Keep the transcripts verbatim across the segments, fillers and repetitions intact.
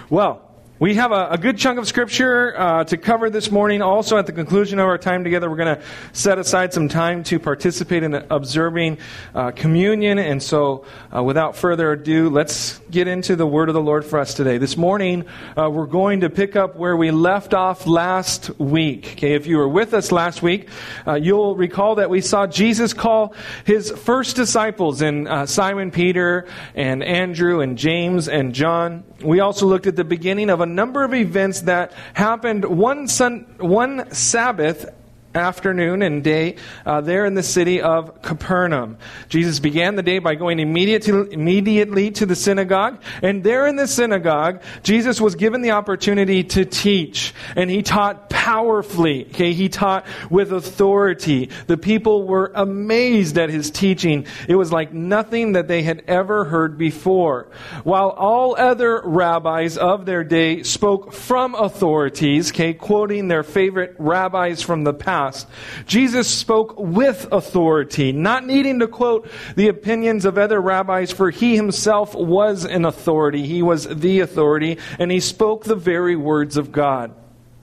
Well, we have a, a good chunk of Scripture uh, to cover this morning. Also, at the conclusion of our time together, we're going to set aside some time to participate in observing uh, communion. And so, uh, without further ado, let's get into the Word of the Lord for us today. This morning, uh, we're going to pick up where we left off last week. Okay, if you were with us last week, uh, you'll recall that we saw Jesus call His first disciples in uh, Simon Peter and Andrew and James and John. We also looked at the beginning of a number of events that happened one sun, one Sabbath afternoon and day uh, there in the city of Capernaum. Jesus began the day by going immediate to, immediately to the synagogue. And there in the synagogue, Jesus was given the opportunity to teach. And He taught powerfully. Okay, He taught with authority. The people were amazed at His teaching. It was like nothing that they had ever heard before. While all other rabbis of their day spoke from authorities, okay, quoting their favorite rabbis from the past, Jesus spoke with authority, not needing to quote the opinions of other rabbis, for He Himself was an authority. He was the authority, and He spoke the very words of God.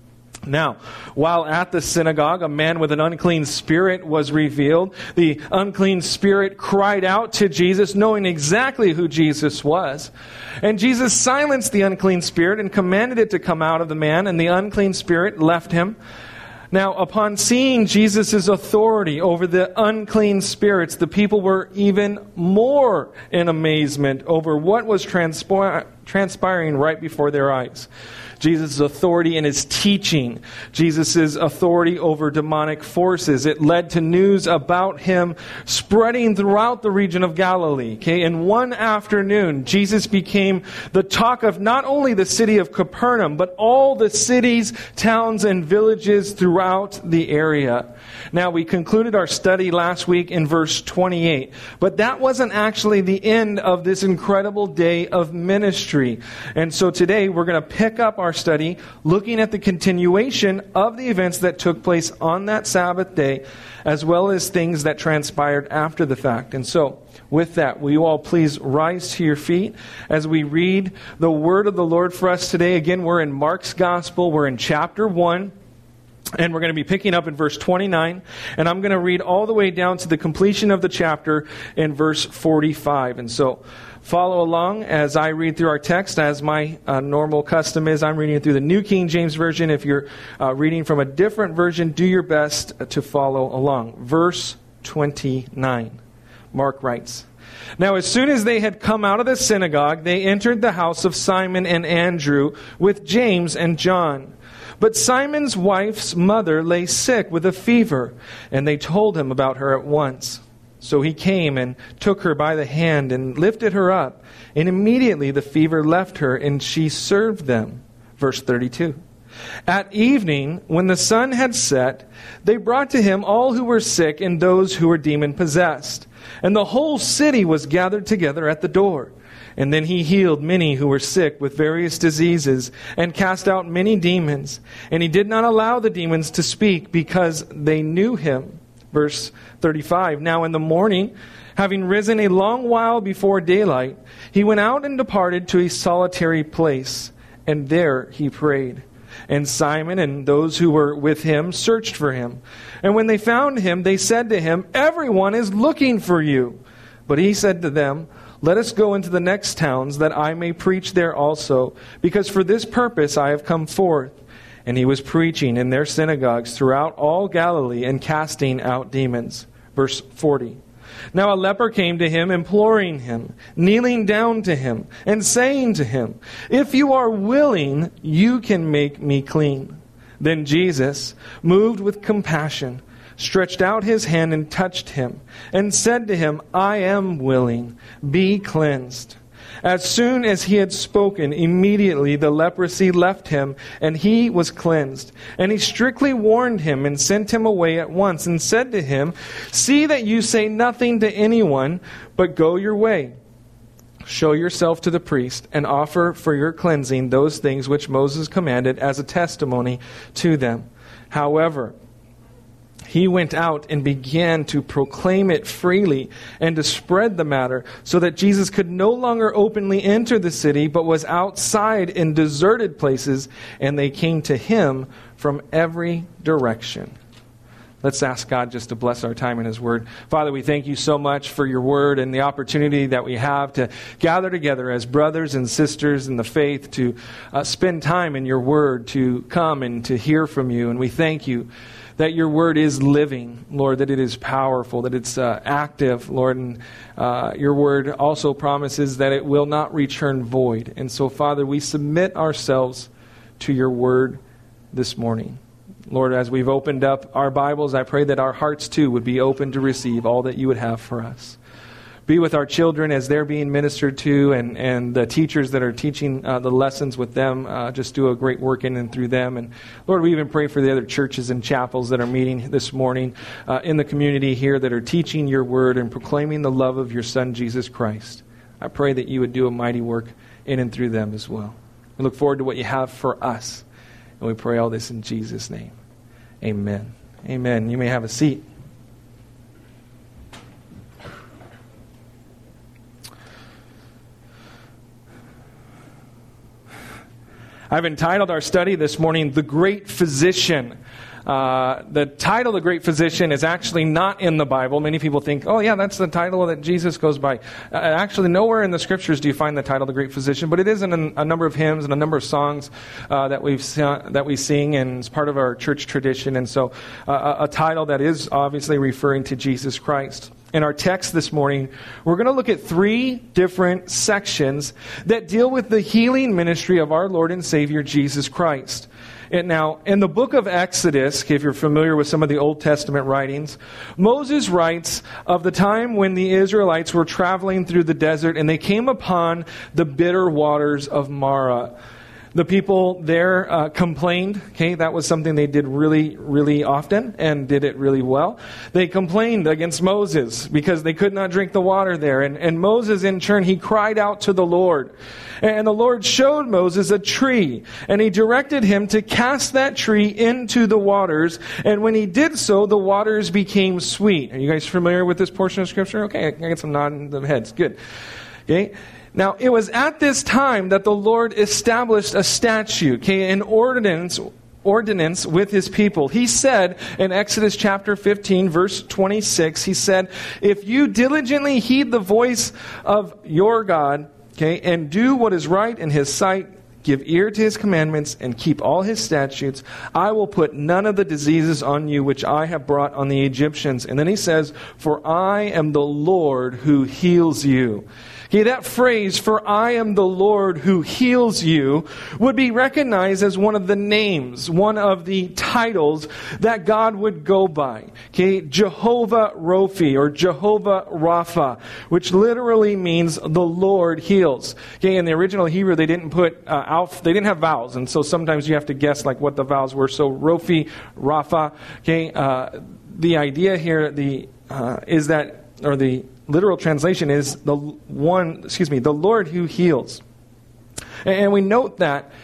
Now, while at the synagogue, a man with an unclean spirit was revealed. The unclean spirit cried out to Jesus, knowing exactly who Jesus was. And Jesus silenced the unclean spirit and commanded it to come out of the man, and the unclean spirit left him. Now, upon seeing Jesus' authority over the unclean spirits, the people were even more in amazement over what was transpir- transpiring right before their eyes. Jesus' authority in His teaching, Jesus' authority over demonic forces. It led to news about Him spreading throughout the region of Galilee. Okay, in one afternoon, Jesus became the talk of not only the city of Capernaum, but all the cities, towns, and villages throughout the area. Now, we concluded our study last week in verse twenty-eight, but that wasn't actually the end of this incredible day of ministry. And so today we're going to pick up our study looking at the continuation of the events that took place on that Sabbath day, as well as things that transpired after the fact. And so, with that, will you all please rise to your feet as we read the word of the Lord for us today. Again, we're in Mark's Gospel. We're in chapter one. And we're going to be picking up in verse twenty-nine. And I'm going to read all the way down to the completion of the chapter in verse forty-five. And so follow along as I read through our text. As my uh, normal custom is, I'm reading it through the New King James Version. If you're uh, reading from a different version, do your best to follow along. Verse twenty-nine. Mark writes, "Now as soon as they had come out of the synagogue, they entered the house of Simon and Andrew with James and John. But Simon's wife's mother lay sick with a fever, and they told him about her at once. So he came and took her by the hand and lifted her up, and immediately the fever left her, and she served them." Verse thirty-two. "At evening, when the sun had set, they brought to him all who were sick and those who were demon-possessed. And the whole city was gathered together at the door. And then he healed many who were sick with various diseases and cast out many demons. And he did not allow the demons to speak because they knew him." Verse thirty-five. "Now in the morning, having risen a long while before daylight, he went out and departed to a solitary place. And there he prayed. And Simon and those who were with him searched for him. And when they found him, they said to him, 'Everyone is looking for you.' But he said to them, 'Let us go into the next towns, that I may preach there also, because for this purpose I have come forth.' And he was preaching in their synagogues throughout all Galilee and casting out demons." Verse forty. "Now a leper came to him, imploring him, kneeling down to him, and saying to him, 'If you are willing, you can make me clean.' Then Jesus, moved with compassion, stretched out his hand and touched him, and said to him, 'I am willing, be cleansed.' As soon as he had spoken, immediately the leprosy left him, and he was cleansed. And he strictly warned him and sent him away at once, and said to him, 'See that you say nothing to anyone, but go your way. Show yourself to the priest, and offer for your cleansing those things which Moses commanded as a testimony to them.' However, he went out and began to proclaim it freely and to spread the matter, so that Jesus could no longer openly enter the city, but was outside in deserted places, and they came to him from every direction. Let's ask God just to bless our time in his word. Father, we thank you so much for your word and the opportunity that we have to gather together as brothers and sisters in the faith, to uh, spend time in your word, to come and to hear from you. And we thank you that your word is living, Lord, that it is powerful, that it's uh, active, Lord. And uh, your word also promises that it will not return void. And so, Father, we submit ourselves to your word this morning. Lord, as we've opened up our Bibles, I pray that our hearts too would be open to receive all that you would have for us. Be with our children as they're being ministered to, and, and the teachers that are teaching uh, the lessons with them. Uh, just do a great work in and through them. And Lord, we even pray for the other churches and chapels that are meeting this morning uh, in the community here that are teaching your word and proclaiming the love of your Son, Jesus Christ. I pray that you would do a mighty work in and through them as well. We look forward to what you have for us. And we pray all this in Jesus' name. Amen. Amen. You may have a seat. I've entitled our study this morning, The Great Physician. Uh, the title, The Great Physician, is actually not in the Bible. Many people think, oh yeah, that's the title that Jesus goes by. Uh, actually, nowhere in the Scriptures do you find the title, The Great Physician, but it is in a, a number of hymns and a number of songs uh, that we've that we sing, and it's part of our church tradition. And so, uh, a, a title that is obviously referring to Jesus Christ. In our text this morning, we're going to look at three different sections that deal with the healing ministry of our Lord and Savior, Jesus Christ. And now, in the book of Exodus, if you're familiar with some of the Old Testament writings, Moses writes of the time when the Israelites were traveling through the desert and they came upon the bitter waters of Marah. The people there uh, complained. Okay, that was something they did really, really often and did it really well. They complained against Moses because they could not drink the water there. And, and Moses, in turn, he cried out to the Lord. And the Lord showed Moses a tree, and he directed him to cast that tree into the waters. And when he did so, the waters became sweet. Are you guys familiar with this portion of Scripture? Okay, I get some nodding the heads. Good. Okay. Now, it was at this time that the Lord established a statute, okay, an ordinance, ordinance with his people. He said in Exodus chapter fifteen, verse twenty-six, he said, if you diligently heed the voice of your God, okay, and do what is right in his sight, give ear to his commandments, and keep all his statutes, I will put none of the diseases on you which I have brought on the Egyptians. And then he says, for I am the Lord who heals you. Okay, that phrase, for I am the Lord who heals you, would be recognized as one of the names, one of the titles that God would go by. Okay, Jehovah Rophi or Jehovah Rapha, which literally means the Lord heals. Okay, in the original Hebrew, they didn't put uh, alph, they didn't have vowels, and so sometimes you have to guess like what the vowels were. So Rophi, Rapha. Okay, uh, the idea here, the uh, is that, or the literal translation is the one, excuse me, the Lord who heals. And we note that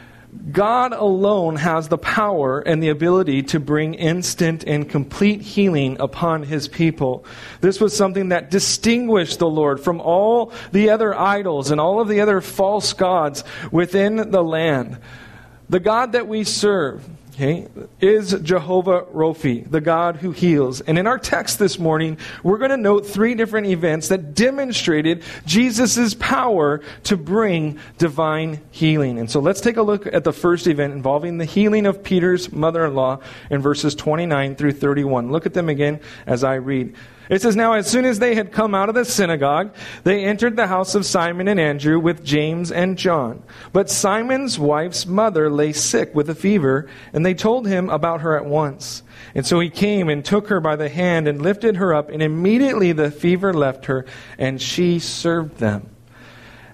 God alone has the power and the ability to bring instant and complete healing upon his people. This was something that distinguished the Lord from all the other idols and all of the other false gods within the land. The God that we serve, okay, is Jehovah Rophi, the God who heals. And in our text this morning, we're going to note three different events that demonstrated Jesus' power to bring divine healing. And so let's take a look at the first event involving the healing of Peter's mother-in-law in verses twenty-nine through thirty-one. Look at them again as I read. It says, now as soon as they had come out of the synagogue, they entered the house of Simon and Andrew with James and John. But Simon's wife's mother lay sick with a fever, and they told him about her at once. And so he came and took her by the hand and lifted her up, and immediately the fever left her, and she served them.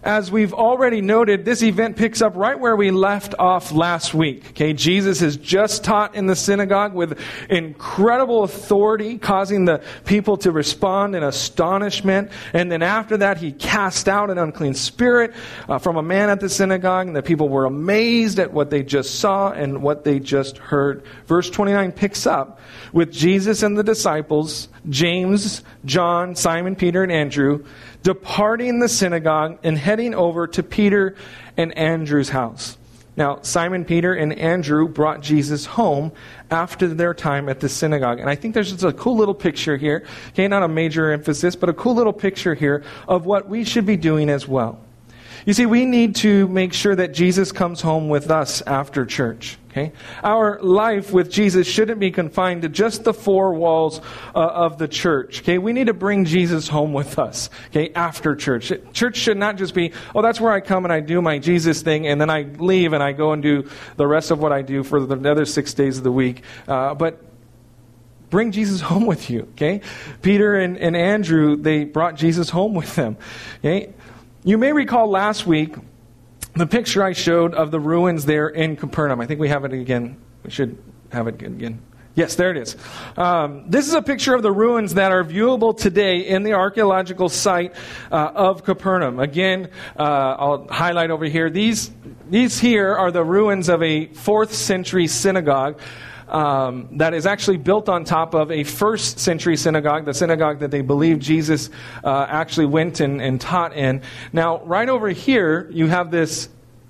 as we've already noted, this event picks up right where we left off last week. Okay, Jesus has just taught in the synagogue with incredible authority, causing the people to respond in astonishment. And then after that, he cast out an unclean spirit uh, from a man at the synagogue, and the people were amazed at what they just saw and what they just heard. Verse twenty-nine picks up with Jesus and the disciples, James, John, Simon, Peter, and Andrew, departing the synagogue and heading over to Peter and Andrew's house. Now, Simon, Peter, and Andrew brought Jesus home after their time at the synagogue. And I think there's just a cool little picture here. Okay, not a major emphasis, but a cool little picture here of what we should be doing as well. You see, we need to make sure that Jesus comes home with us after church. Okay? Our life with Jesus shouldn't be confined to just the four walls uh, of the church. Okay? We need to bring Jesus home with us. Okay? After church. Church should not just be, oh, that's where I come and I do my Jesus thing, and then I leave and I go and do the rest of what I do for the other six days of the week. Uh, but bring Jesus home with you. Okay? Peter and, and Andrew, they brought Jesus home with them. Okay? You may recall last week the picture I showed of the ruins there in Capernaum. I think we have it again. We should have it again. Yes, there it is. Um, this is a picture of the ruins that are viewable today in the archaeological site uh, of Capernaum. Again, uh, I'll highlight over here. These, these here are the ruins of a fourth century synagogue. Um, that is actually built on top of a first century synagogue, the synagogue that they believe Jesus uh, actually went and, and taught in. Now, right over here, you have this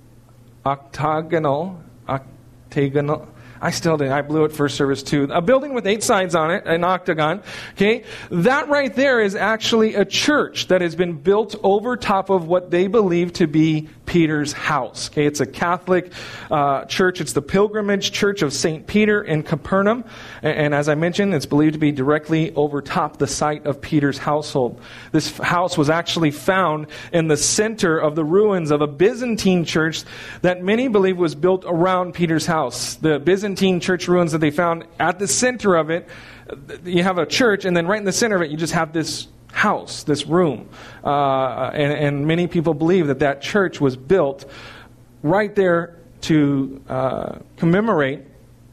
octagonal, octagonal, I still did. I blew it first service too. A building with eight sides on it, an octagon. Okay, that right there is actually a church that has been built over top of what they believe to be Peter's house. Okay, it's a Catholic uh, church. It's the Pilgrimage Church of Saint Peter in Capernaum, and, and as I mentioned, it's believed to be directly over top the site of Peter's household. This house was actually found in the center of the ruins of a Byzantine church that many believe was built around Peter's house. The Byzantine church ruins that they found, at the center of it, you have a church, and then right in the center of it, you just have this house, this room. Uh, and, and many people believe that that church was built right there to uh, commemorate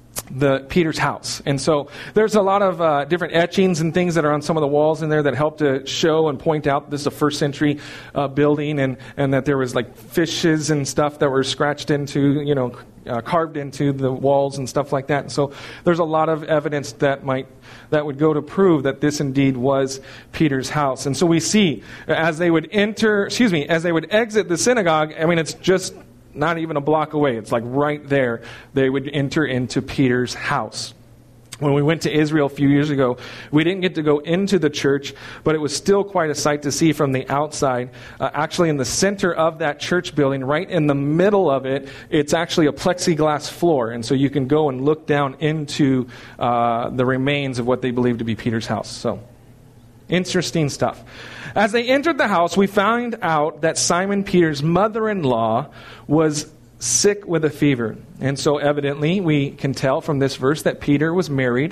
the Peter's house. And so there's a lot of uh, different etchings and things that are on some of the walls in there that help to show and point out this is a first century uh, building, and, and that there was like fishes and stuff that were scratched into, you know, uh, carved into the walls and stuff like that. And so there's a lot of evidence that might that would go to prove that this indeed was Peter's house. And so we see as they would enter, excuse me, as they would exit the synagogue, I mean, it's just not even a block away. It's like right there. They would enter into Peter's house. When we went to Israel a few years ago, we didn't get to go into the church, but it was still quite a sight to see from the outside. Uh, actually, in the center of that church building, right in the middle of it, it's actually a plexiglass floor. And so you can go and look down into uh, the remains of what they believe to be Peter's house. So, interesting stuff. As they entered the house, we found out that Simon Peter's mother-in-law was sick with a fever. And so evidently we can tell from this verse that Peter was married.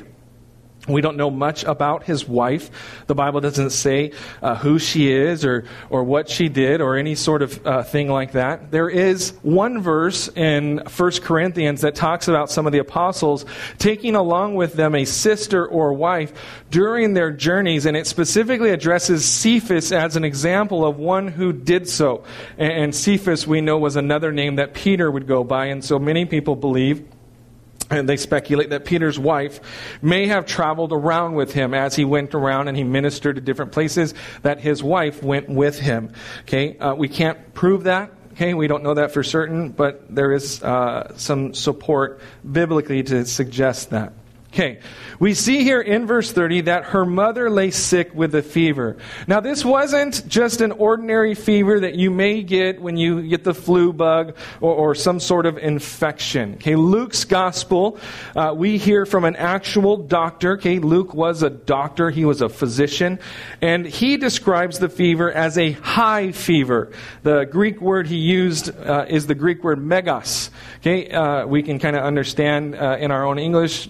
We don't know much about his wife. The Bible doesn't say uh, who she is or or what she did or any sort of uh, thing like that. There is one verse in First Corinthians that talks about some of the apostles taking along with them a sister or wife during their journeys, and it specifically addresses Cephas as an example of one who did so. And, and Cephas, we know, was another name that Peter would go by, and so many people believe, and they speculate, that Peter's wife may have traveled around with him as he went around and he ministered to different places, that his wife went with him. Okay, uh, we can't prove that. Okay, we don't know that for certain, but there is uh, some support biblically to suggest that. Okay, we see here in verse thirty that her mother lay sick with a fever. Now, this wasn't just an ordinary fever that you may get when you get the flu bug or, or some sort of infection. Okay, Luke's gospel, uh, we hear from an actual doctor. Okay, Luke was a doctor. He was a physician. And he describes the fever as a high fever. The Greek word he used uh, is the Greek word megas. Okay, uh, we can kind of understand uh, in our own English uh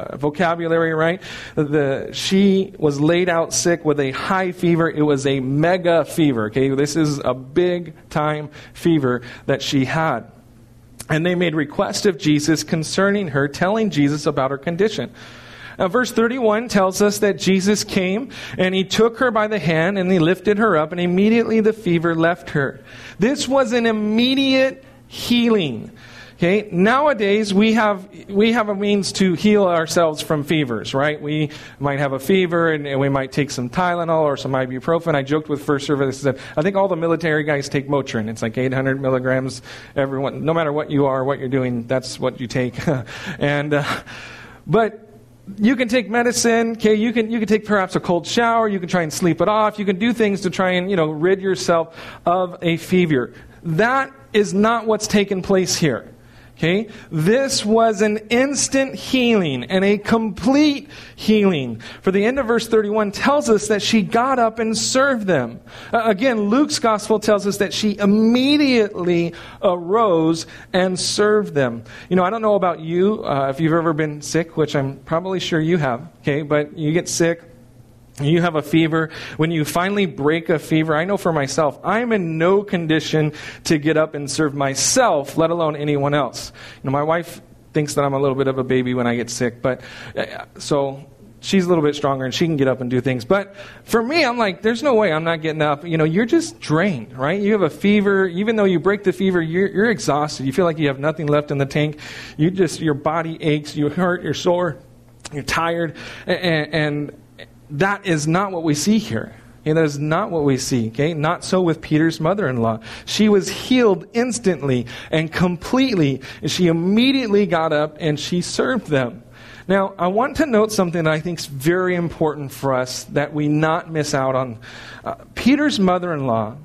uh, vocabulary, right? The, she was laid out sick with a high fever. It was a mega fever, okay? This is a big time fever that she had. And they made request of Jesus concerning her, telling Jesus about her condition. Now, verse thirty-one tells us that Jesus came and he took her by the hand and he lifted her up, and immediately the fever left her. This was an immediate healing. Okay, nowadays we have we have a means to heal ourselves from fevers, right? We might have a fever and, and we might take some Tylenol or some ibuprofen. I joked with first service that I think all the military guys take Motrin. It's like eight hundred milligrams. Everyone, no matter what you are, what you're doing, that's what you take. and uh, but. You can take medicine, okay, you can you can take perhaps a cold shower, you can try and sleep it off, you can do things to try and, you know, rid yourself of a fever. That is not what's taken place here. Okay? This was an instant healing and a complete healing. For the end of verse thirty-one tells us that she got up and served them. Uh, again, Luke's gospel tells us that she immediately arose and served them. You know, I don't know about you, uh, if you've ever been sick, which I'm probably sure you have, okay? But you get sick, you have a fever. When you finally break a fever, I know for myself, I'm in no condition to get up and serve myself, let alone anyone else. You know, my wife thinks that I'm a little bit of a baby when I get sick, but uh, so she's a little bit stronger and she can get up and do things. But for me, I'm like, there's no way I'm not getting up. You know, you're just drained, right? You have a fever. Even though you break the fever, you're, you're exhausted. You feel like you have nothing left in the tank. You just, your body aches, you hurt, you're sore, you're tired, and, and that is not what we see here. Okay, that is not what we see. Okay, not so with Peter's mother-in-law. She was healed instantly and completely, and she immediately got up and she served them. Now, I want to note something that I think is very important for us that we not miss out on. Uh, Peter's mother-in-law,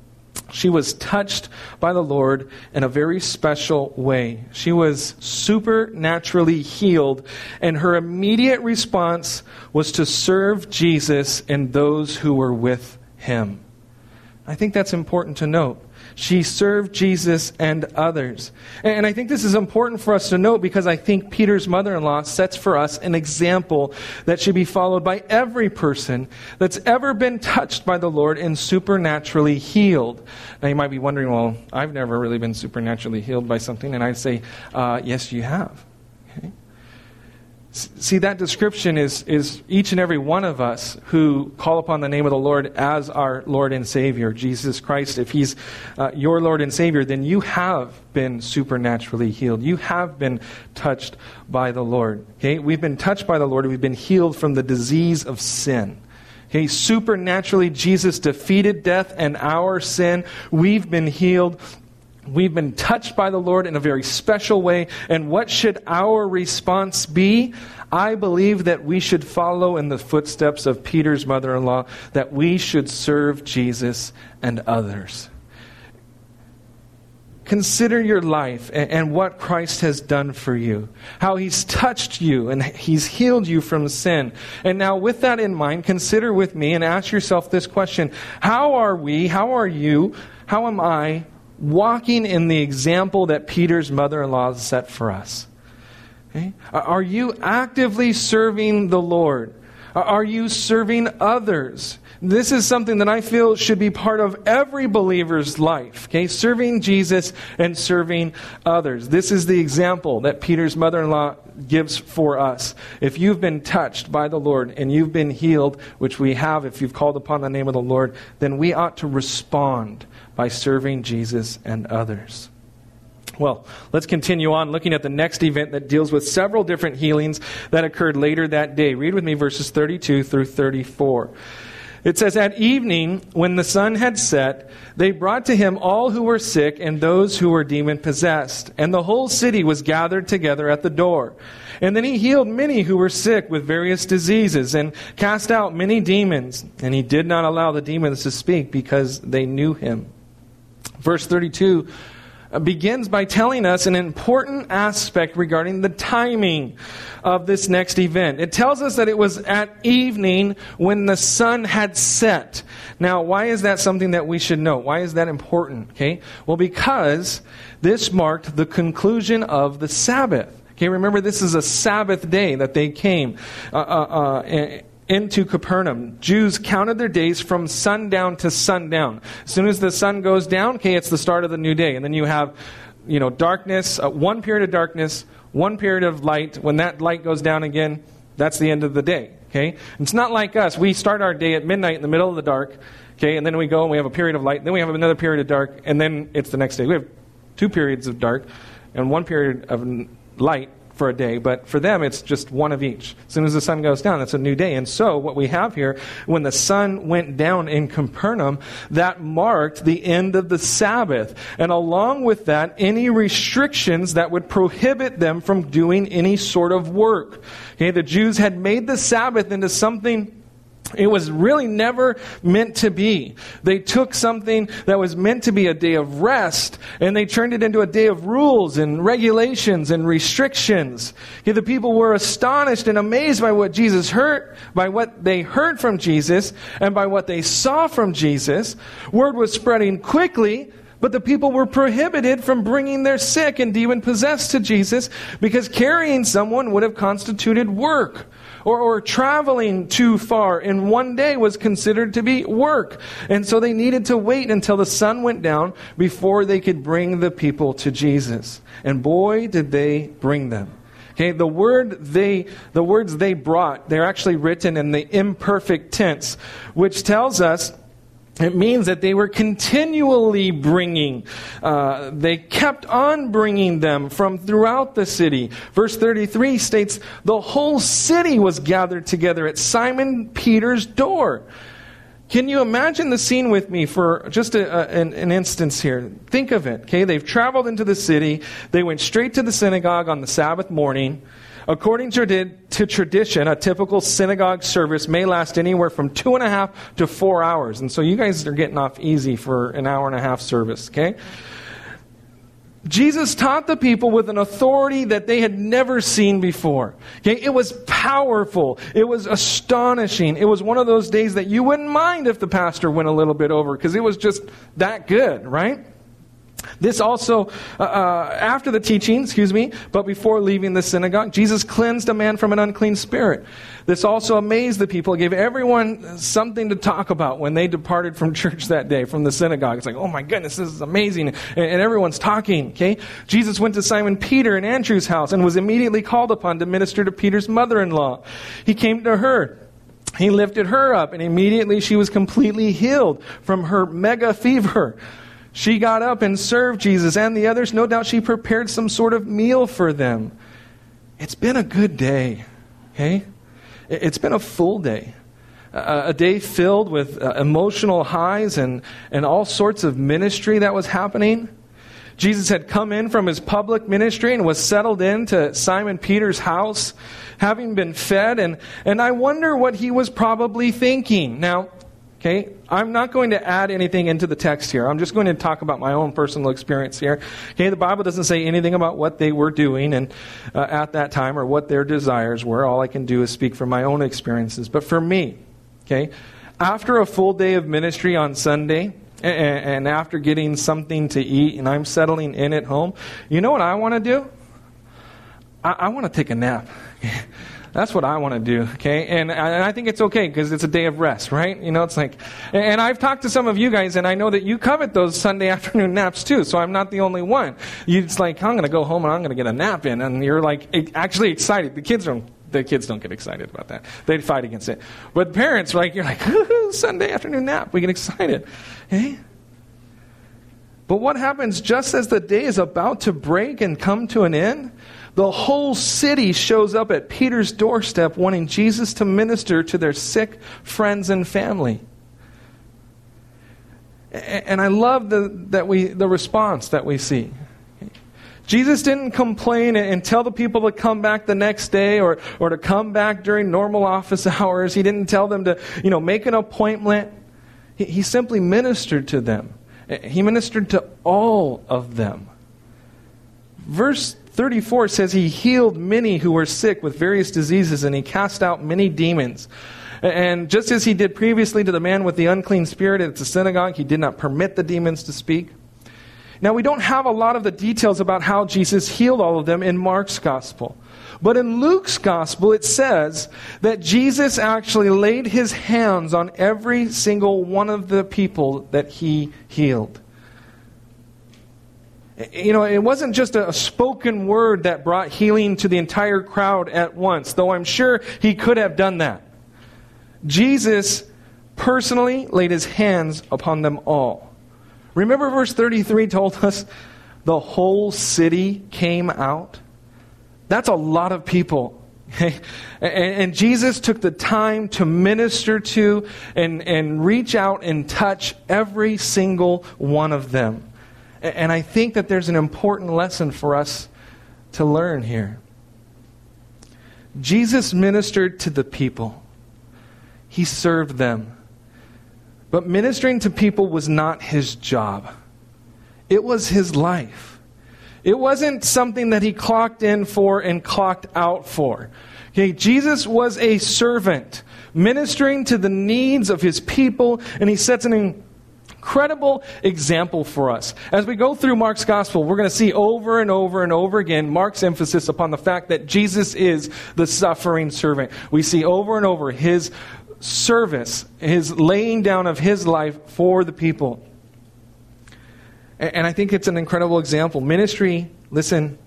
she was touched by the Lord in a very special way. She was supernaturally healed, and her immediate response was to serve Jesus and those who were with him. I think that's important to note. She served Jesus and others. And I think this is important for us to note because I think Peter's mother-in-law sets for us an example that should be followed by every person that's ever been touched by the Lord and supernaturally healed. Now you might be wondering, well, I've never really been supernaturally healed by something. And I'd say, uh, yes, you have. Okay? See, that description is, is each and every one of us who call upon the name of the Lord as our Lord and Savior, Jesus Christ. If He's uh, your Lord and Savior, then you have been supernaturally healed. You have been touched by the Lord. Okay, we've been touched by the Lord. We've been healed from the disease of sin. Okay, supernaturally, Jesus defeated death and our sin. We've been healed. We've been touched by the Lord in a very special way. And what should our response be? I believe that we should follow in the footsteps of Peter's mother-in-law, that we should serve Jesus and others. Consider your life and, and what Christ has done for you. How He's touched you and He's healed you from sin. And now with that in mind, consider with me and ask yourself this question. How are we, how are you, how am I walking in the example that Peter's mother-in-law set for us? Okay? Are you actively serving the Lord? Are you serving others? This is something that I feel should be part of every believer's life. Okay? Serving Jesus and serving others. This is the example that Peter's mother-in-law gives for us. If you've been touched by the Lord and you've been healed, which we have if you've called upon the name of the Lord, then we ought to respond by serving Jesus and others. Well, let's continue on looking at the next event that deals with several different healings that occurred later that day. Read with me verses thirty-two through thirty-four. It says, "At evening, when the sun had set, they brought to him all who were sick and those who were demon-possessed. And the whole city was gathered together at the door. And then he healed many who were sick with various diseases and cast out many demons. And he did not allow the demons to speak because they knew him." Verse thirty-two begins by telling us an important aspect regarding the timing of this next event. It tells us that it was at evening when the sun had set. Now, why is that something that we should know? Why is that important? Okay, well, because this marked the conclusion of the Sabbath. Okay, remember this is a Sabbath day that they came uh, uh, uh, into Capernaum. Jews counted their days from sundown to sundown. As soon as the sun goes down, okay, it's the start of the new day. And then you have, you know, darkness, uh, one period of darkness, one period of light. When that light goes down again, that's the end of the day. Okay, it's not like us. We start our day at midnight in the middle of the dark. Okay, and then we go and we have a period of light. Then we have another period of dark, and then it's the next day. We have two periods of dark and one period of light for a day, but for them it's just one of each. As soon as the sun goes down, that's a new day. And so what we have here, when the sun went down in Capernaum, that marked the end of the Sabbath. And along with that, any restrictions that would prohibit them from doing any sort of work. Okay, the Jews had made the Sabbath into something it was really never meant to be. They took something that was meant to be a day of rest, and they turned it into a day of rules and regulations and restrictions. Okay, the people were astonished and amazed by what Jesus heard, by what they heard from Jesus, and by what they saw from Jesus. Word was spreading quickly, but the people were prohibited from bringing their sick and demon-possessed to Jesus because carrying someone would have constituted work. Or, or traveling too far in one day was considered to be work. And so they needed to wait until the sun went down before they could bring the people to Jesus. And boy, did they bring them. Okay, the word they, the words they brought, they're actually written in the imperfect tense, which tells us it means that they were continually bringing, uh, they kept on bringing them from throughout the city. Verse thirty-three states, the whole city was gathered together at Simon Peter's door. Can you imagine the scene with me for just a, a, an, an instance here? Think of it, okay? They've traveled into the city. They went straight to the synagogue on the Sabbath morning. According to, to tradition, a typical synagogue service may last anywhere from two and a half to four hours. And so you guys are getting off easy for an hour and a half service, okay? Jesus taught the people with an authority that they had never seen before. Okay? It was powerful. It was astonishing. It was one of those days that you wouldn't mind if the pastor went a little bit over because it was just that good, right? This also, uh, uh, after the teaching, excuse me, but before leaving the synagogue, Jesus cleansed a man from an unclean spirit. This also amazed the people. It gave everyone something to talk about when they departed from church that day, from the synagogue. It's like, oh my goodness, this is amazing. And, and everyone's talking, okay? Jesus went to Simon Peter and Andrew's house and was immediately called upon to minister to Peter's mother-in-law. He came to her. He lifted her up, and immediately she was completely healed from her mega fever. She got up and served Jesus and the others. No doubt she prepared some sort of meal for them. It's been a good day, okay? It's been a full day. A day filled with emotional highs and, and all sorts of ministry that was happening. Jesus had come in from his public ministry and was settled into Simon Peter's house, having been fed. And, and I wonder what he was probably thinking. Now, okay, I'm not going to add anything into the text here. I'm just going to talk about my own personal experience here. Okay, the Bible doesn't say anything about what they were doing and uh, at that time or what their desires were. All I can do is speak from my own experiences. But for me, okay, after a full day of ministry on Sunday and, and after getting something to eat and I'm settling in at home, you know what I want to do? I, I want to take a nap. That's what I want to do, okay? And, and I think it's okay because it's a day of rest, right? You know, it's like, and I've talked to some of you guys and I know that you covet those Sunday afternoon naps too, so I'm not the only one. You just like, I'm going to go home and I'm going to get a nap in, and you're like actually excited. The kids don't, the kids don't get excited about that. They fight against it. But parents, like, you're like, Sunday afternoon nap. We get excited, okay? But what happens just as the day is about to break and come to an end? The whole city shows up at Peter's doorstep wanting Jesus to minister to their sick friends and family. And I love the, that we, the response that we see. Jesus didn't complain and tell the people to come back the next day or, or to come back during normal office hours. He didn't tell them to, you know, make an appointment. He, he simply ministered to them. He ministered to all of them. Verse thirty-four says he healed many who were sick with various diseases, and he cast out many demons. And just as he did previously to the man with the unclean spirit at the synagogue, he did not permit the demons to speak. Now, we don't have a lot of the details about how Jesus healed all of them in Mark's gospel. But in Luke's gospel, it says that Jesus actually laid his hands on every single one of the people that he healed. You know, it wasn't just a spoken word that brought healing to the entire crowd at once, though I'm sure he could have done that. Jesus personally laid his hands upon them all. Remember verse thirty-three told us the whole city came out? That's a lot of people. Okay? And, and Jesus took the time to minister to and, and reach out and touch every single one of them. And I think that there's an important lesson for us to learn here. Jesus ministered to the people. He served them. But ministering to people was not his job. It was his life. It wasn't something that he clocked in for and clocked out for. Okay, Jesus was a servant, ministering to the needs of his people, and he sets an incredible example for us. As we go through Mark's gospel, we're going to see over and over and over again Mark's emphasis upon the fact that Jesus is the suffering servant. We see over and over his service, his laying down of his life for the people. And I think it's an incredible example. Ministry, listen,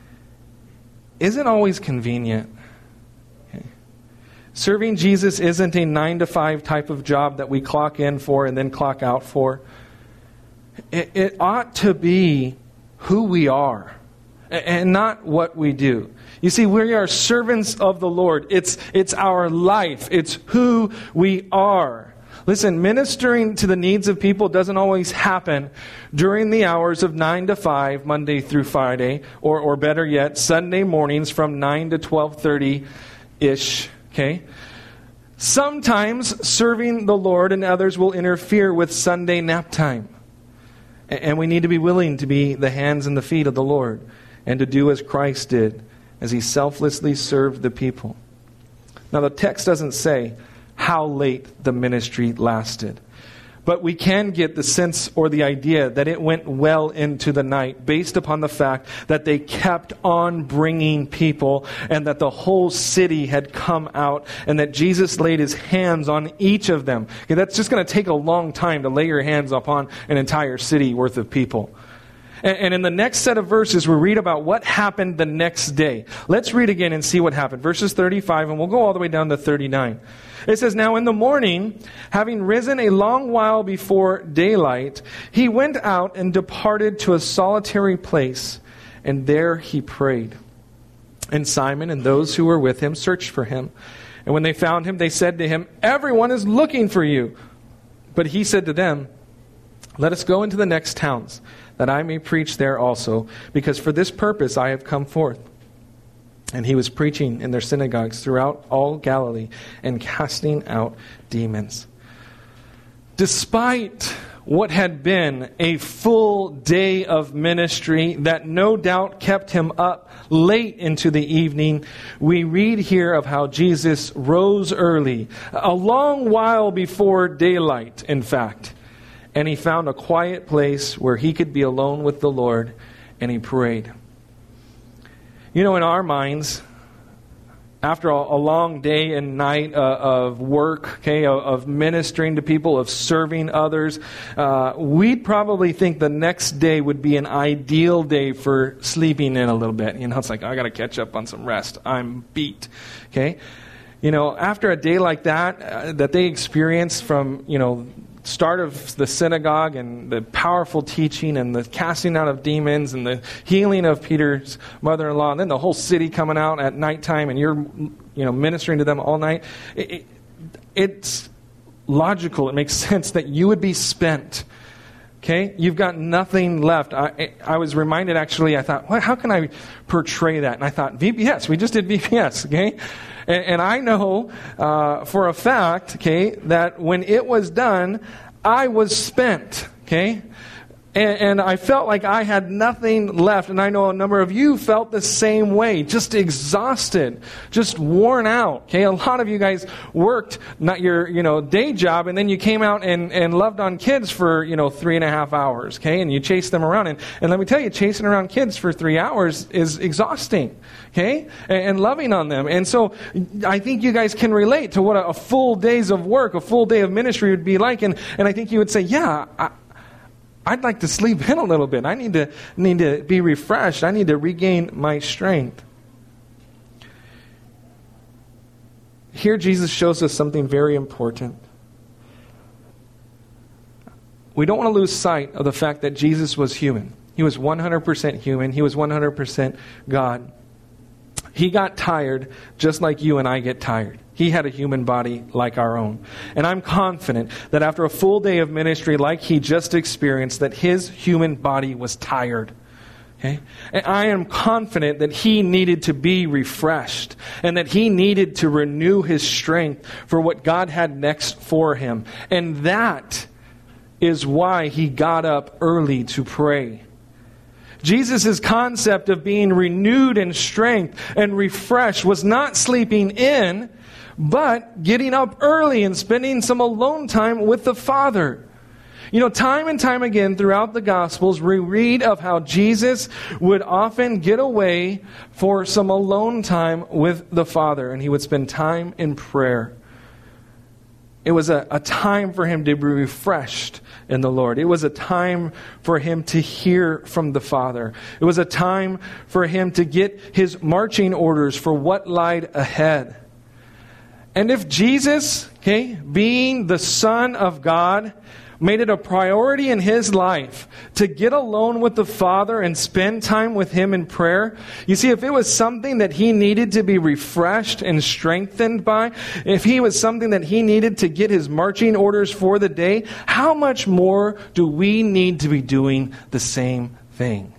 isn't always convenient. Okay. Serving Jesus isn't a nine to five type of job that we clock in for and then clock out for. It, it ought to be who we are and not what we do. You see, we are servants of the Lord. It's, it's our life. It's who we are. Listen, ministering to the needs of people doesn't always happen during the hours of nine to five, Monday through Friday, or, or better yet, Sunday mornings from nine to twelve thirty-ish, okay? Sometimes serving the Lord and others will interfere with Sunday nap time. And we need to be willing to be the hands and the feet of the Lord and to do as Christ did, as he selflessly served the people. Now, the text doesn't say how late the ministry lasted, but we can get the sense or the idea that it went well into the night based upon the fact that they kept on bringing people and that the whole city had come out and that Jesus laid his hands on each of them. Okay, that's just going to take a long time to lay your hands upon an entire city worth of people. And in the next set of verses, we read about what happened the next day. Let's read again and see what happened. Verses thirty-five, and we'll go all the way down to thirty-nine. It says, "Now in the morning, having risen a long while before daylight, he went out and departed to a solitary place, and there he prayed. And Simon and those who were with him searched for him. And when they found him, they said to him, 'Everyone is looking for you.' But he said to them, 'Let us go into the next towns, that I may preach there also, because for this purpose I have come forth.' And he was preaching in their synagogues throughout all Galilee and casting out demons." Despite what had been a full day of ministry that no doubt kept him up late into the evening, we read here of how Jesus rose early, a long while before daylight, in fact. And he found a quiet place where he could be alone with the Lord, and he prayed. You know, in our minds, after a, a long day and night uh, of work, okay, of, of ministering to people, of serving others, uh, we'd probably think the next day would be an ideal day for sleeping in a little bit. You know, it's like, I got to catch up on some rest. I'm beat, okay? You know, after a day like that, uh, that they experienced from, you know, start of the synagogue and the powerful teaching and the casting out of demons and the healing of Peter's mother-in-law, and then the whole city coming out at nighttime and you're, you know, ministering to them all night. It, it, it's logical. It makes sense that you would be spent. Okay? You've got nothing left. I, I was reminded, actually, I thought, well, how can I portray that? And I thought, V P S. We just did V P S, okay? And, and I know uh, for a fact, okay, that when it was done, I was spent, okay? And, and I felt like I had nothing left. And I know a number of you felt the same way, just exhausted, just worn out. Okay, a lot of you guys worked not your you know day job, and then you came out and, and loved on kids for you know three and a half hours. Okay, and you chased them around. And, and let me tell you, chasing around kids for three hours is exhausting. Okay, and, and loving on them. And so I think you guys can relate to what a, a full days of work, a full day of ministry would be like. And, and I think you would say, yeah, I, I'd like to sleep in a little bit. I need to need to be refreshed. I need to regain my strength. Here Jesus shows us something very important. We don't want to lose sight of the fact that Jesus was human. He was one hundred percent human. He was one hundred percent God. He got tired just like you and I get tired. He had a human body like our own. And I'm confident that after a full day of ministry like he just experienced, that his human body was tired. Okay? And I am confident that he needed to be refreshed and that he needed to renew his strength for what God had next for him. And that is why he got up early to pray. Jesus' concept of being renewed in strength and refreshed was not sleeping in, but getting up early and spending some alone time with the Father. You know, time and time again throughout the Gospels, we read of how Jesus would often get away for some alone time with the Father, and he would spend time in prayer. It was a, a time for him to be refreshed in the Lord. It was a time for him to hear from the Father. It was a time for him to get his marching orders for what lied ahead. And if Jesus, okay, being the Son of God, made it a priority in his life to get alone with the Father and spend time with him in prayer, you see, if it was something that he needed to be refreshed and strengthened by, if he was something that he needed to get his marching orders for the day, how much more do we need to be doing the same thing?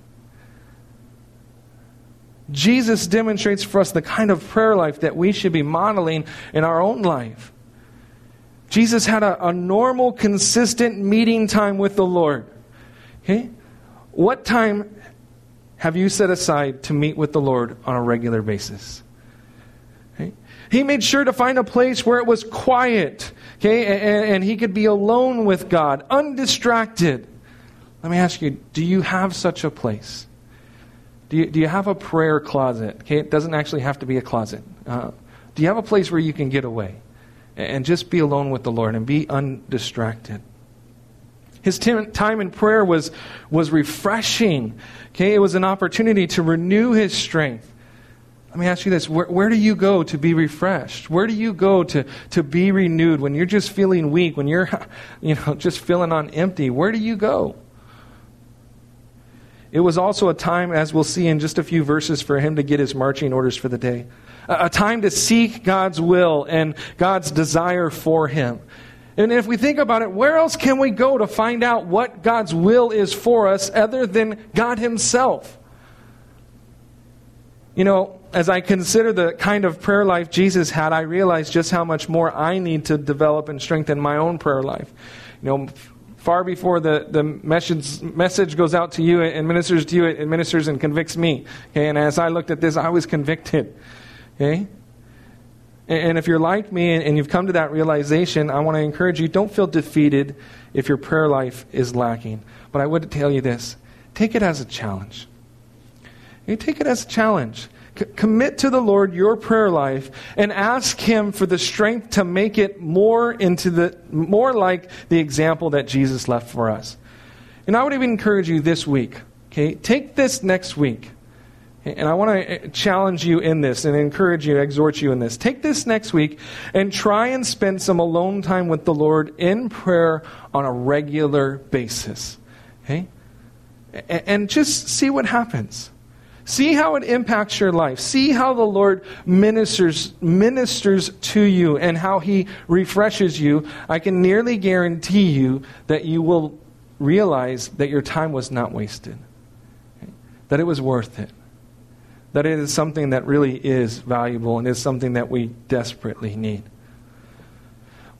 Jesus demonstrates for us the kind of prayer life that we should be modeling in our own life. Jesus had a, a normal, consistent meeting time with the Lord. Okay? What time have you set aside to meet with the Lord on a regular basis? Okay? He made sure to find a place where it was quiet, okay, and, and he could be alone with God, undistracted. Let me ask you, do you have such a place? Do you, do you have a prayer closet? Okay, it doesn't actually have to be a closet. Uh, do you have a place where you can get away and just be alone with the Lord and be undistracted? His time in prayer was, was refreshing. Okay, it was an opportunity to renew his strength. Let me ask you this. Where, where do you go to be refreshed? Where do you go to, to be renewed when you're just feeling weak, when you're you know just feeling on empty? Where do you go? It was also a time, as we'll see in just a few verses, for him to get his marching orders for the day. A, a time to seek God's will and God's desire for him. And if we think about it, where else can we go to find out what God's will is for us other than God himself? You know, as I consider the kind of prayer life Jesus had, I realize just how much more I need to develop and strengthen my own prayer life. You know, far before the, the message, message goes out to you and ministers to you, it ministers and convicts me. Okay? And as I looked at this, I was convicted. Okay? And if you're like me and you've come to that realization, I want to encourage you, don't feel defeated if your prayer life is lacking. But I would tell you this, take it as a challenge. You take it as a challenge. C- commit to the Lord your prayer life and ask him for the strength to make it more into the more like the example that Jesus left for us. And I would even encourage you this week, okay? Take this next week. And I want to challenge you in this and encourage you, exhort you in this. Take this next week and try and spend some alone time with the Lord in prayer on a regular basis. Okay? And just see what happens. See how it impacts your life. See how the Lord ministers ministers to you and how he refreshes you. I can nearly guarantee you that you will realize that your time was not wasted. Okay? That it was worth it. That it is something that really is valuable and is something that we desperately need.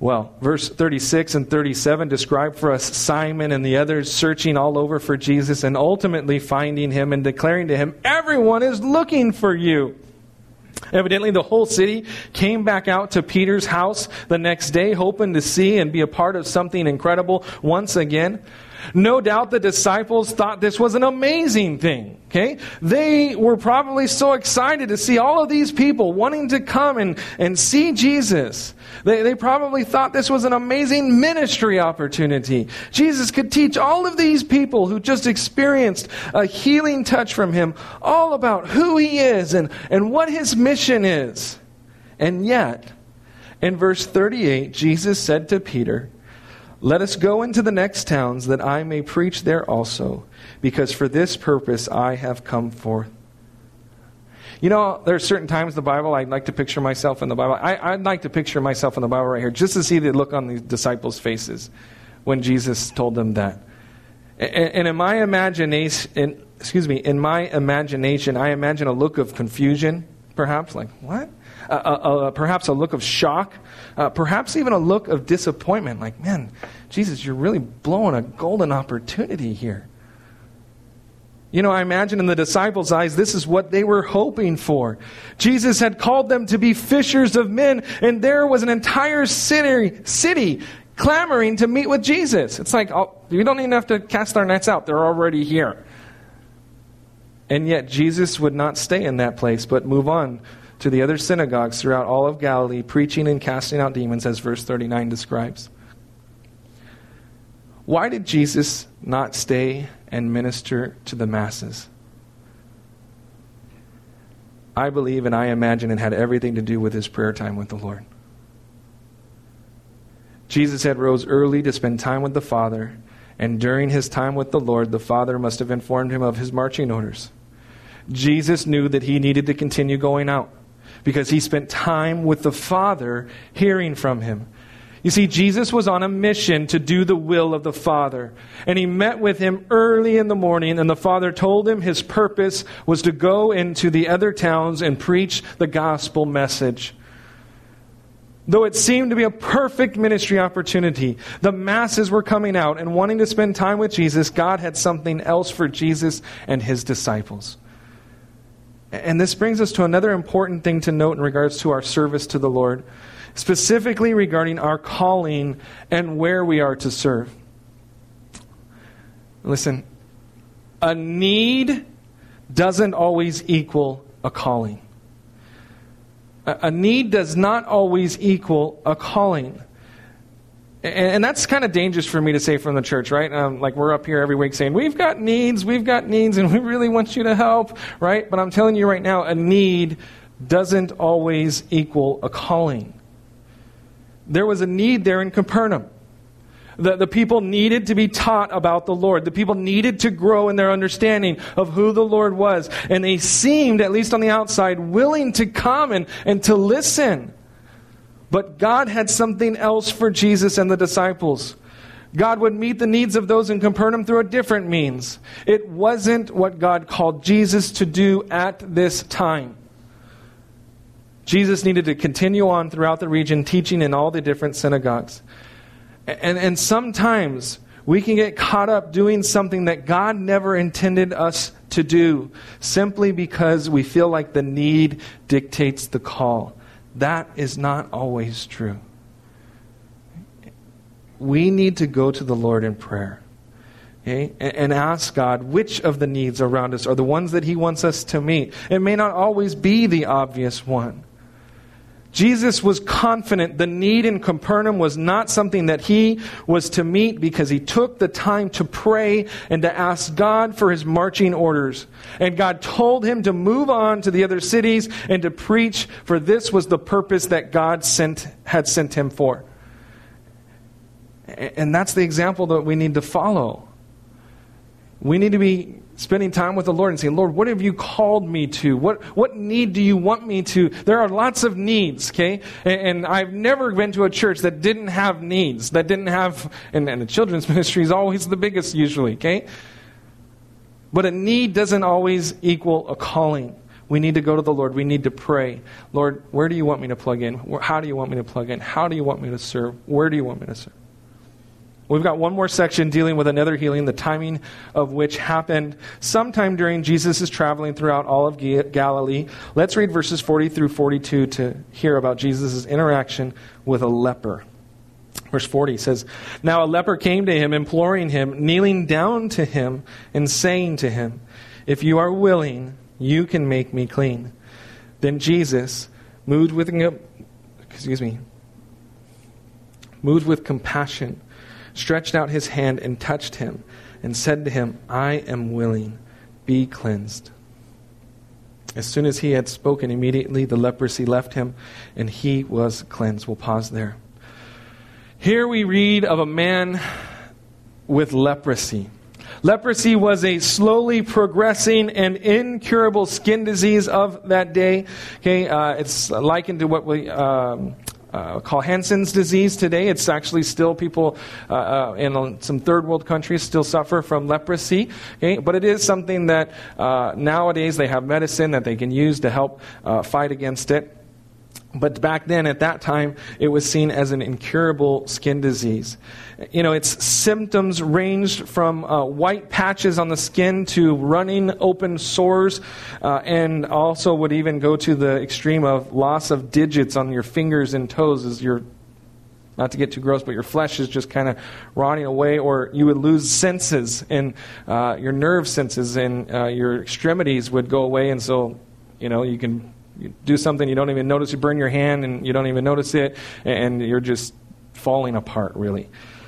Well, verse thirty-six and thirty-seven describe for us Simon and the others searching all over for Jesus and ultimately finding him and declaring to him, "Everyone is looking for you." Evidently, the whole city came back out to Peter's house the next day, hoping to see and be a part of something incredible once again. No doubt the disciples thought this was an amazing thing. Okay? They were probably so excited to see all of these people wanting to come and, and see Jesus. They, they probably thought this was an amazing ministry opportunity. Jesus could teach all of these people who just experienced a healing touch from him all about who he is and, and what his mission is. And yet, in verse thirty-eight, Jesus said to Peter, "Let us go into the next towns that I may preach there also, because for this purpose I have come forth." You know, there are certain times in the Bible I'd like to picture myself in the Bible. I, I'd like to picture myself in the Bible right here just to see the look on the disciples' faces when Jesus told them that. And, and in my imagination, in, excuse me, in my imagination, I imagine a look of confusion, perhaps, like, what? Uh, uh, uh, perhaps a look of shock, uh, perhaps even a look of disappointment, like, man, Jesus, you're really blowing a golden opportunity here. You know, I imagine in the disciples' eyes, this is what they were hoping for. Jesus had called them to be fishers of men, and there was an entire city, city clamoring to meet with Jesus. It's like, oh, we don't even have to cast our nets out. They're already here. And yet Jesus would not stay in that place, but move on to the other synagogues throughout all of Galilee, preaching and casting out demons, as verse thirty-nine describes. Why did Jesus not stay and minister to the masses? I believe and I imagine it had everything to do with his prayer time with the Lord. Jesus had rose early to spend time with the Father, and during his time with the Lord, the Father must have informed him of his marching orders. Jesus knew that he needed to continue going out because he spent time with the Father hearing from him. You see, Jesus was on a mission to do the will of the Father. And he met with him early in the morning, and the Father told him his purpose was to go into the other towns and preach the gospel message. Though it seemed to be a perfect ministry opportunity, the masses were coming out and wanting to spend time with Jesus. God had something else for Jesus and his disciples. And this brings us to another important thing to note in regards to our service to the Lord, specifically regarding our calling and where we are to serve. Listen, a need doesn't always equal a calling. A need does not always equal a calling. And that's kind of dangerous for me to say from the church, right? Um, like we're up here every week saying, we've got needs, we've got needs, and we really want you to help, right? But I'm telling you right now, a need doesn't always equal a calling. There was a need there in Capernaum. The, the people needed to be taught about the Lord. The people needed to grow in their understanding of who the Lord was. And they seemed, at least on the outside, willing to come and, and to listen. But God had something else for Jesus and the disciples. God would meet the needs of those in Capernaum through a different means. It wasn't what God called Jesus to do at this time. Jesus needed to continue on throughout the region, teaching in all the different synagogues. And, and sometimes we can get caught up doing something that God never intended us to do, simply because we feel like the need dictates the call. That is not always true. We need to go to the Lord in prayer, okay, and, and ask God which of the needs around us are the ones that he wants us to meet. It may not always be the obvious one. Jesus was confident the need in Capernaum was not something that he was to meet because he took the time to pray and to ask God for his marching orders. And God told him to move on to the other cities and to preach, for this was the purpose that God sent had sent him for. And that's the example that we need to follow. We need to be spending time with the Lord and saying, Lord, what have you called me to? What what need do you want me to? There are lots of needs, okay? And, and I've never been to a church that didn't have needs, that didn't have, and, and the children's ministry is always the biggest usually, okay? But a need doesn't always equal a calling. We need to go to the Lord. We need to pray. Lord, where do you want me to plug in? How do you want me to plug in? How do you want me to serve? Where do you want me to serve? We've got one more section dealing with another healing, the timing of which happened sometime during Jesus' traveling throughout all of Galilee. Let's read verses forty through forty-two to hear about Jesus' interaction with a leper. Verse forty says, "Now a leper came to him, imploring him, kneeling down to him, and saying to him, 'If you are willing, you can make me clean.' Then Jesus, moved with, excuse me, moved with compassion, stretched out his hand and touched him, and said to him, 'I am willing, be cleansed.' As soon as he had spoken, immediately the leprosy left him, and he was cleansed." We'll pause there. Here we read of a man with leprosy. Leprosy was a slowly progressing and incurable skin disease of that day. Okay, uh, it's likened to what we um, uh, call Hansen's disease today. It's actually still people uh, uh, in some third world countries still suffer from leprosy. Okay, but it is something that uh, nowadays they have medicine that they can use to help uh, fight against it. But back then, at that time, it was seen as an incurable skin disease. You know, its symptoms ranged from uh, white patches on the skin to running open sores, uh, and also would even go to the extreme of loss of digits on your fingers and toes as your, not to get too gross, but your flesh is just kind of rotting away, or you would lose senses, and uh, your nerve senses and uh, your extremities would go away, and so, you know, you can... You do something, you don't even notice, you burn your hand and you don't even notice it, and you're just falling apart, really.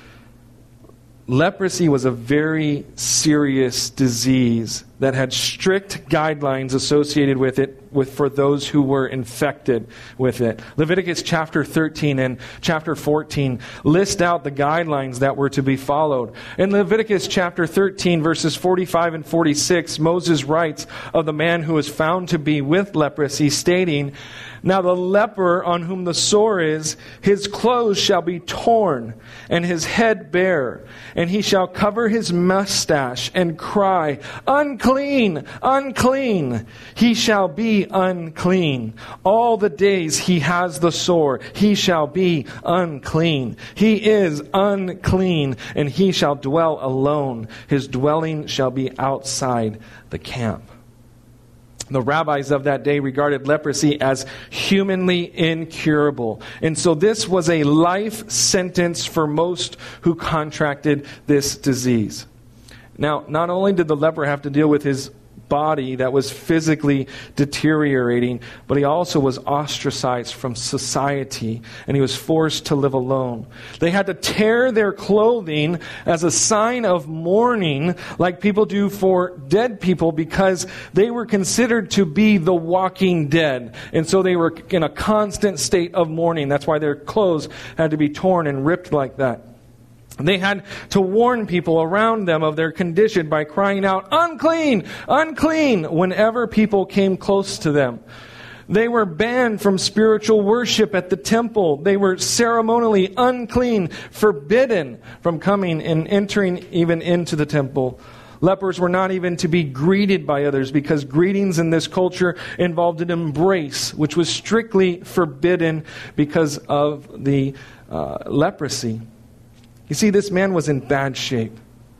Leprosy was a very serious disease that had strict guidelines associated with it with for those who were infected with it. Leviticus chapter thirteen and chapter fourteen list out the guidelines that were to be followed. In Leviticus chapter thirteen, verses forty-five and forty-six, Moses writes of the man who was found to be with leprosy, stating, "Now the leper on whom the sore is, his clothes shall be torn, and his head bare, and he shall cover his mustache and cry, 'Unclean, unclean!' He shall be unclean. All the days he has the sore, he shall be unclean. He is unclean, and he shall dwell alone. His dwelling shall be outside the camp." The rabbis of that day regarded leprosy as humanly incurable. And so this was a life sentence for most who contracted this disease. Now, not only did the leper have to deal with his body that was physically deteriorating, but he also was ostracized from society, and he was forced to live alone. They had to tear their clothing as a sign of mourning, like people do for dead people, because they were considered to be the walking dead. And so they were in a constant state of mourning. That's why their clothes had to be torn and ripped like that. They had to warn people around them of their condition by crying out, "Unclean! Unclean!" whenever people came close to them. They were banned from spiritual worship at the temple. They were ceremonially unclean, forbidden from coming and entering even into the temple. Lepers were not even to be greeted by others, because greetings in this culture involved an embrace, which was strictly forbidden because of the uh, leprosy. You see, this man was in bad shape.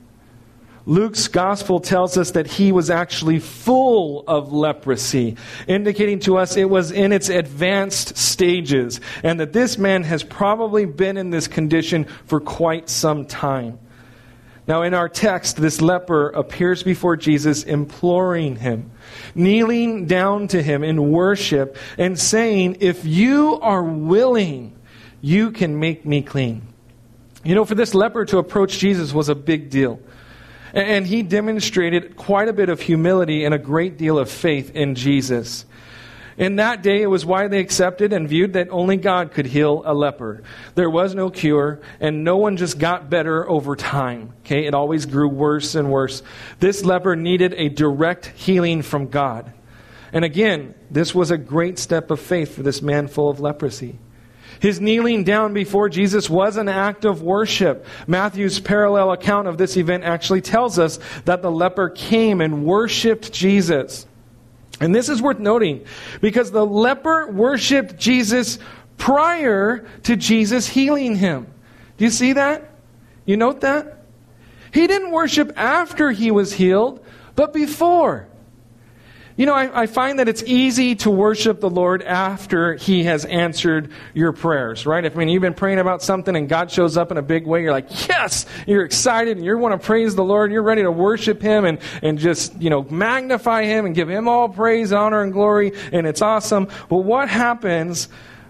Luke's gospel tells us that he was actually full of leprosy, indicating to us it was in its advanced stages, and that this man has probably been in this condition for quite some time. Now, in our text, this leper appears before Jesus, imploring him, kneeling down to him in worship, and saying, "If you are willing, you can make me clean." You know, for this leper to approach Jesus was a big deal. And he demonstrated quite a bit of humility and a great deal of faith in Jesus. In that day, it was widely accepted and viewed that only God could heal a leper. There was no cure, and no one just got better over time. Okay, it always grew worse and worse. This leper needed a direct healing from God. And again, this was a great step of faith for this man full of leprosy. His kneeling down before Jesus was an act of worship. Matthew's parallel account of this event actually tells us that the leper came and worshipped Jesus. And this is worth noting because the leper worshiped Jesus prior to Jesus healing him. Do you see that? You note that? He didn't worship after he was healed, but before. You know, I, I find that it's easy to worship the Lord after He has answered your prayers, right? If I mean, you've been praying about something and God shows up in a big way, you're like, yes! You're excited and you want to praise the Lord. You're ready to worship Him and, and just, you know, magnify Him and give Him all praise, honor, and glory, and it's awesome. But what happens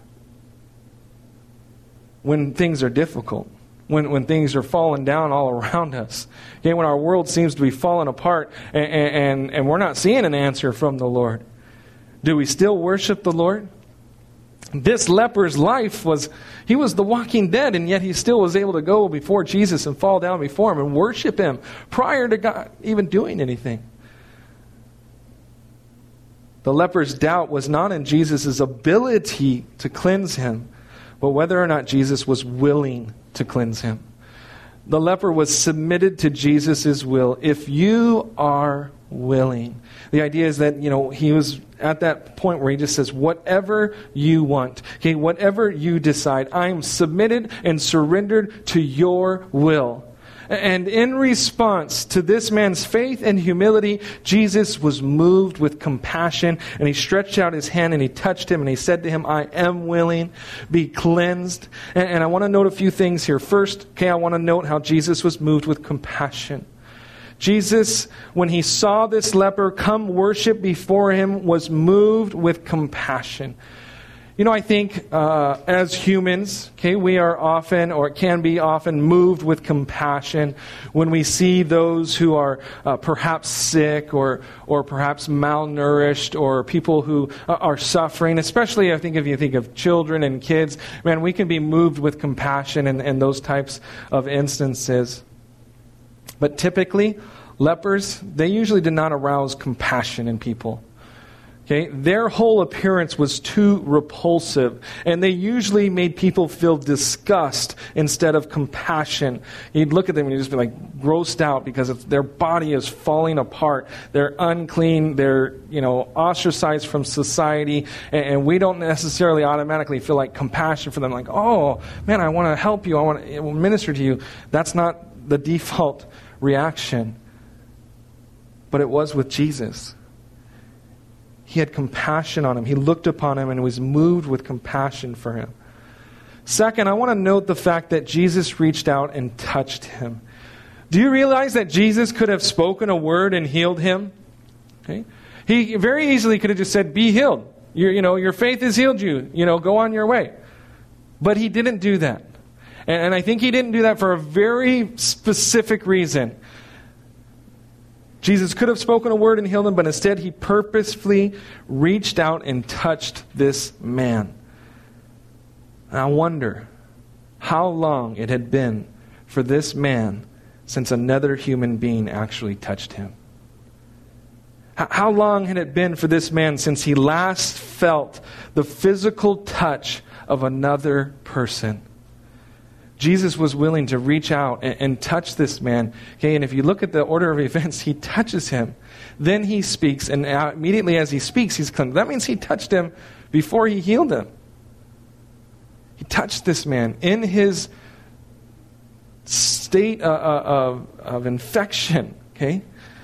when things are difficult? When when things are falling down all around us. Okay, when our world seems to be falling apart and, and, and we're not seeing an answer from the Lord. Do we still worship the Lord? This leper's life was, he was the walking dead, and yet he still was able to go before Jesus and fall down before Him and worship Him prior to God even doing anything. The leper's doubt was not in Jesus' ability to cleanse him, but whether or not Jesus was willing to cleanse him. The leper was submitted to Jesus' will. If you are willing. The idea is that, you know, he was at that point where he just says, whatever you want. Okay, whatever you decide. I'm submitted and surrendered to your will. And in response to this man's faith and humility, Jesus was moved with compassion, and He stretched out His hand and He touched him and He said to him, I am willing, be cleansed. And, and I want to note a few things here. First, okay, I want to note how Jesus was moved with compassion. Jesus, when He saw this leper come worship before Him, was moved with compassion. You know, I think uh, as humans, okay, we are often, or can be often, moved with compassion when we see those who are uh, perhaps sick or or perhaps malnourished or people who uh, are suffering. Especially, I think, if you think of children and kids, man, we can be moved with compassion in, in those types of instances. But typically, lepers, they usually did not arouse compassion in people. Okay, their whole appearance was too repulsive, and they usually made people feel disgust instead of compassion. You'd look at them and you'd just be like grossed out because it's, their body is falling apart. They're unclean. They're, you know, ostracized from society, and, and we don't necessarily automatically feel like compassion for them. Like, oh man, I want to help you. I want to minister to you. That's not the default reaction, but it was with Jesus. He had compassion on him. He looked upon him and was moved with compassion for him. Second, I want to note the fact that Jesus reached out and touched him. Do you realize that Jesus could have spoken a word and healed him? Okay. He very easily could have just said, be healed. Your, you know, your faith has healed you. You know, go on your way. But He didn't do that. And, and I think He didn't do that for a very specific reason. Jesus could have spoken a word and healed him, but instead He purposefully reached out and touched this man. And I wonder how long it had been for this man since another human being actually touched him. How long had it been for this man since he last felt the physical touch of another person? Jesus was willing to reach out and, and touch this man. Okay, and if you look at the order of events, He touches him. Then He speaks, and immediately as He speaks, he's cleansed. That means He touched him before He healed him. He touched this man in his state uh, uh, of, of infection. Okay?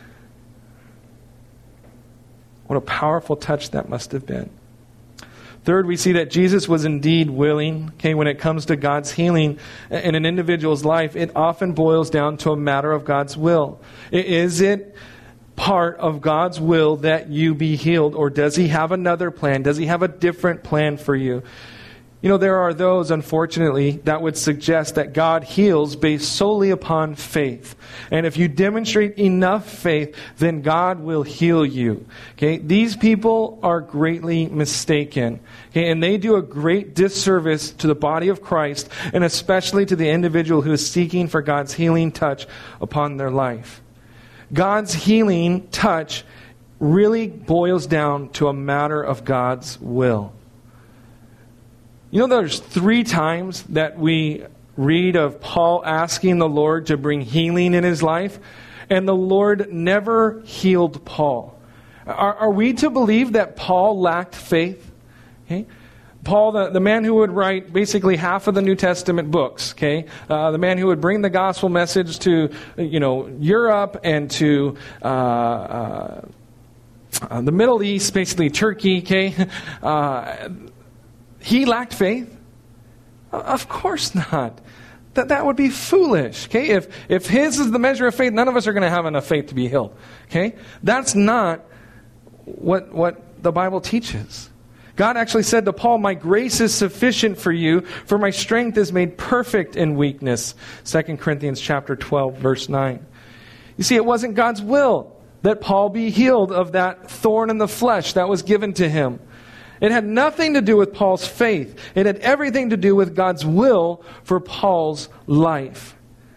What a powerful touch that must have been. Third, we see that Jesus was indeed willing. Okay, when it comes to God's healing in an individual's life, it often boils down to a matter of God's will. Is it part of God's will that you be healed, or does He have another plan? Does He have a different plan for you? You know, there are those, unfortunately, that would suggest that God heals based solely upon faith. And if you demonstrate enough faith, then God will heal you. Okay? These people are greatly mistaken. Okay? And they do a great disservice to the body of Christ, and especially to the individual who is seeking for God's healing touch upon their life. God's healing touch really boils down to a matter of God's will. You know, there's three times that we read of Paul asking the Lord to bring healing in his life, and the Lord never healed Paul. Are, are we to believe that Paul lacked faith? Okay. Paul, the, the man who would write basically half of the New Testament books, okay, uh, the man who would bring the gospel message to, you know, Europe and to uh, uh, uh, the Middle East, basically Turkey, okay, uh, he lacked faith? Of course not. That that would be foolish, okay? If if his is the measure of faith, none of us are going to have enough faith to be healed, okay? That's not what what the Bible teaches. God actually said to Paul, "My grace is sufficient for you, for my strength is made perfect in weakness." Second Corinthians chapter twelve, verse nine. You see, it wasn't God's will that Paul be healed of that thorn in the flesh that was given to him. It had nothing to do with Paul's faith. It had everything to do with God's will for Paul's life.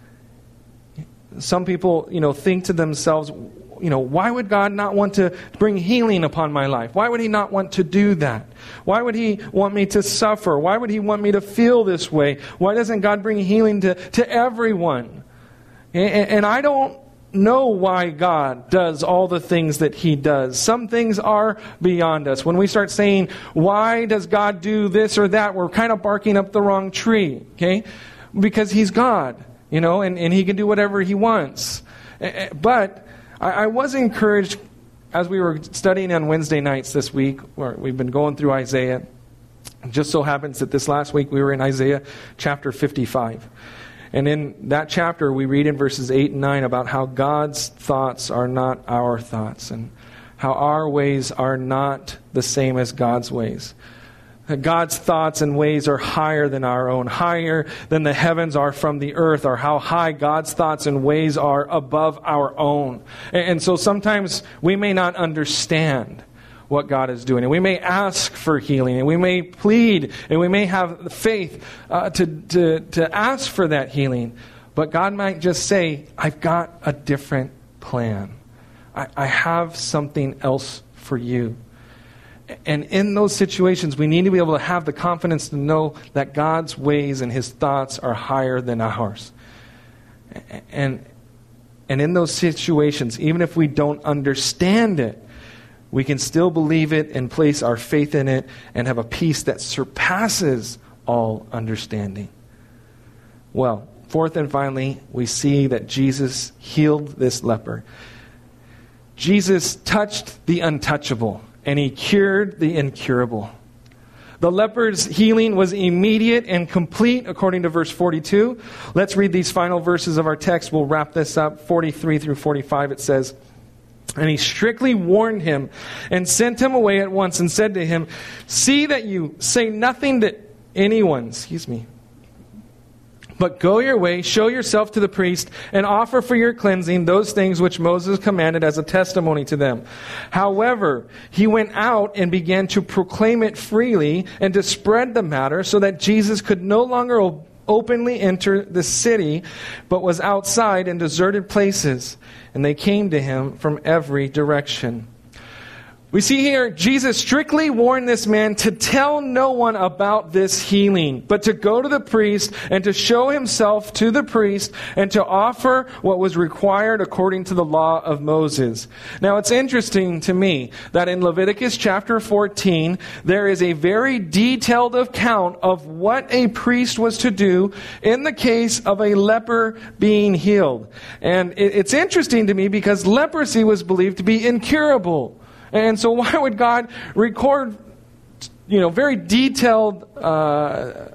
Some people, you know, think to themselves, you know, why would God not want to bring healing upon my life? Why would He not want to do that? Why would He want me to suffer? Why would He want me to feel this way? Why doesn't God bring healing to, to everyone? And, and I don't know why God does all the things that He does. Some things are beyond us. When we start saying, why does God do this or that, we're kind of barking up the wrong tree, okay? Because He's God, you know, and, and He can do whatever He wants. But I, I was encouraged as we were studying on Wednesday nights this week, where we've been going through Isaiah. It just so happens that this last week we were in Isaiah chapter fifty-five. And in that chapter, we read in verses eight and nine about how God's thoughts are not our thoughts, and how our ways are not the same as God's ways. God's thoughts and ways are higher than our own, higher than the heavens are from the earth, or how high God's thoughts and ways are above our own. And so sometimes we may not understand what God is doing, and we may ask for healing, and we may plead, and we may have the faith uh, to, to, to ask for that healing. But God might just say, I've got a different plan. I, I have something else for you. And in those situations, we need to be able to have the confidence to know that God's ways and His thoughts are higher than ours. And, and in those situations, even if we don't understand it, we can still believe it and place our faith in it and have a peace that surpasses all understanding. Well, fourth and finally, we see that Jesus healed this leper. Jesus touched the untouchable, and He cured the incurable. The leper's healing was immediate and complete, according to verse forty-two. Let's read these final verses of our text. We'll wrap this up. forty-three through forty-five, it says, "And He strictly warned him and sent him away at once and said to him, 'See that you say nothing to anyone,'" excuse me, "'but go your way, show yourself to the priest, and offer for your cleansing those things which Moses commanded as a testimony to them.' However, he went out and began to proclaim it freely and to spread the matter, so that Jesus could no longer ob- openly enter the city, but was outside in deserted places. And they came to Him from every direction." We see here, Jesus strictly warned this man to tell no one about this healing, but to go to the priest and to show himself to the priest and to offer what was required according to the law of Moses. Now, it's interesting to me that in Leviticus chapter fourteen, there is a very detailed account of what a priest was to do in the case of a leper being healed. And it's interesting to me because leprosy was believed to be incurable. And so why would God record, you know, very detailed uh,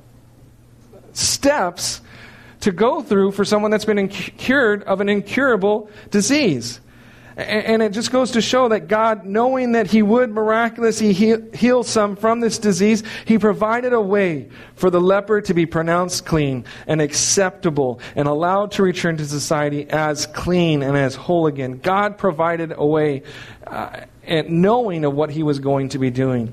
steps to go through for someone that's been inc- cured of an incurable disease? And, and it just goes to show that God, knowing that He would miraculously heal, heal some from this disease, He provided a way for the leper to be pronounced clean and acceptable and allowed to return to society as clean and as whole again. God provided a way, uh, and knowing of what He was going to be doing.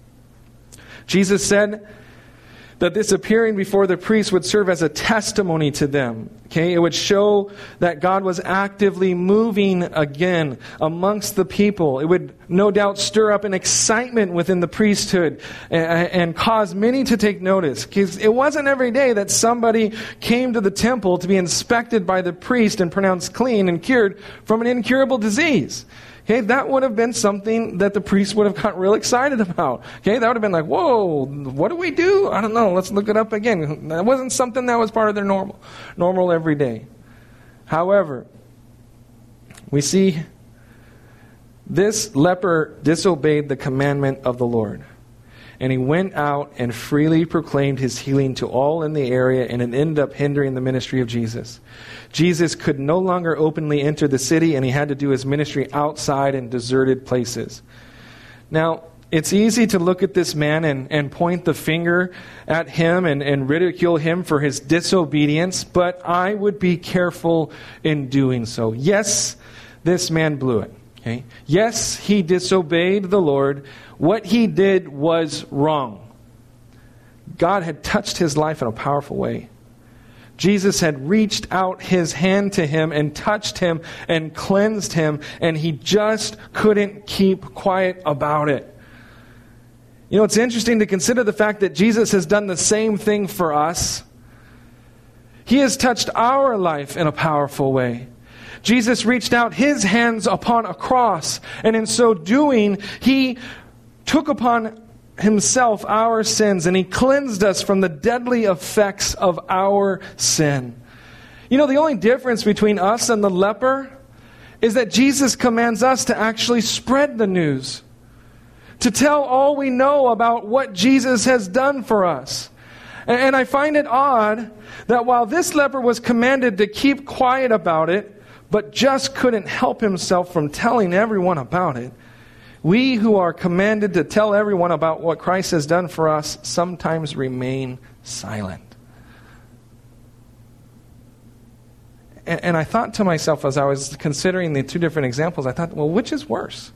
Jesus said that this appearing before the priest would serve as a testimony to them. Okay, it would show that God was actively moving again amongst the people. It would no doubt stir up an excitement within the priesthood and, and cause many to take notice. Because it wasn't every day that somebody came to the temple to be inspected by the priest and pronounced clean and cured from an incurable disease. Okay, that would have been something that the priest would have got real excited about. Okay, that would have been like, whoa, what do we do? I don't know, let's look it up again. That wasn't something that was part of their normal, normal every day. However, we see this leper disobeyed the commandment of the Lord. And he went out and freely proclaimed his healing to all in the area, and it ended up hindering the ministry of Jesus. Jesus could no longer openly enter the city, and he had to do his ministry outside in deserted places. Now, it's easy to look at this man and, and point the finger at him and, and ridicule him for his disobedience, but I would be careful in doing so. Yes, this man blew it. Okay? Yes, he disobeyed the Lord. What he did was wrong. God had touched his life in a powerful way. Jesus had reached out his hand to him and touched him and cleansed him, and he just couldn't keep quiet about it. You know, it's interesting to consider the fact that Jesus has done the same thing for us. He has touched our life in a powerful way. Jesus reached out his hands upon a cross, and in so doing, he took upon himself our sins, and he cleansed us from the deadly effects of our sin. You know, the only difference between us and the leper is that Jesus commands us to actually spread the news, to tell all we know about what Jesus has done for us. And I find it odd that while this leper was commanded to keep quiet about it, but just couldn't help himself from telling everyone about it, we who are commanded to tell everyone about what Christ has done for us sometimes remain silent. And, and I thought to myself as I was considering the two different examples, I thought, well, which is worse?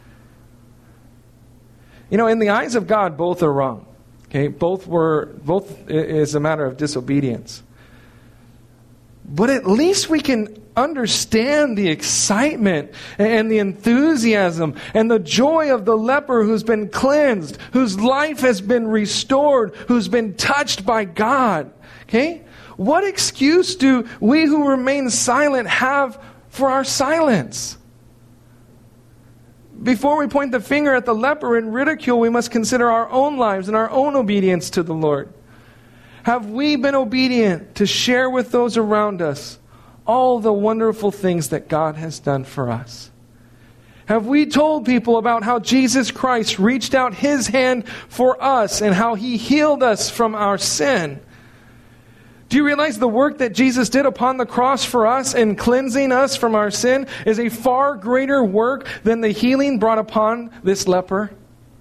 You know, in the eyes of God, both are wrong. Okay, both were, both is a matter of disobedience. But at least we can understand the excitement and the enthusiasm and the joy of the leper who's been cleansed, whose life has been restored, who's been touched by God. Okay? What excuse do we who remain silent have for our silence? Before we point the finger at the leper in ridicule, we must consider our own lives and our own obedience to the Lord. Have we been obedient to share with those around us all the wonderful things that God has done for us? Have we told people about how Jesus Christ reached out his hand for us and how he healed us from our sin? Do you realize the work that Jesus did upon the cross for us in cleansing us from our sin is a far greater work than the healing brought upon this leper?